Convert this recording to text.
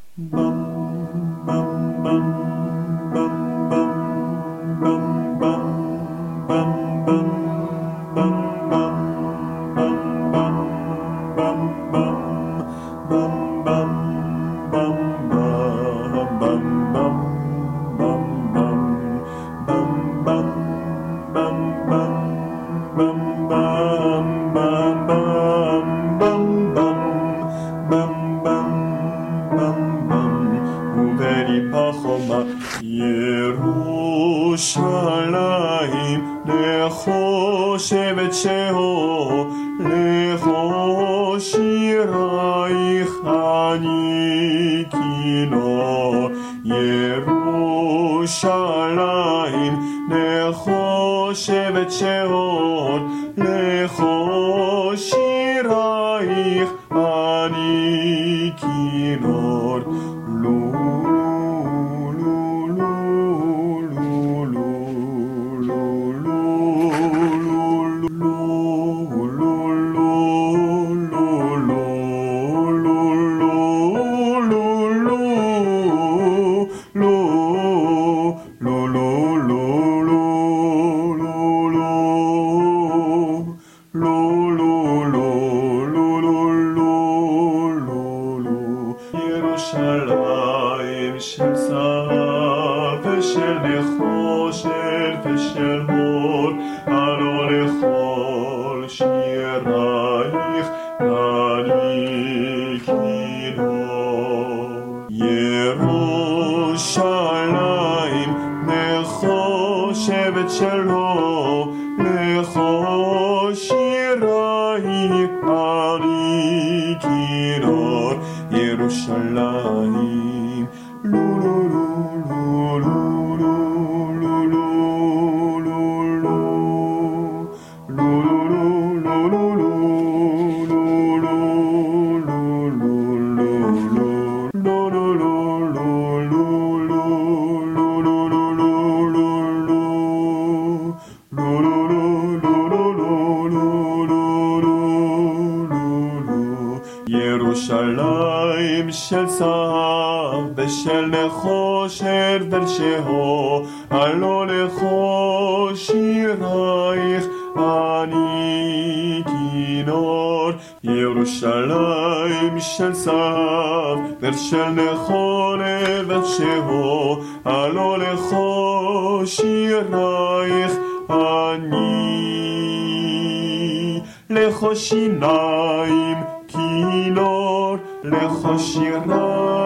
ירושלים לחושבת שהו לכו שירייך אני כינור ירושלים לחושבת שהו לכו שירייך אני כינור ירושלים של זהב ושל נחושת ושל הוד הלא לכל שירייך אני כינור ירושלים נחושת שלו לכל שירייך אני כינור ירושלים לו לו לו לו לו ירושלים של זהב ושל נחושת ושהו הלא לכל שירייך אני כינור ירושלים של זהב ושל נחושת ושהו הלא לכל שירייך אני לכל שיניים כינור לכל שירייך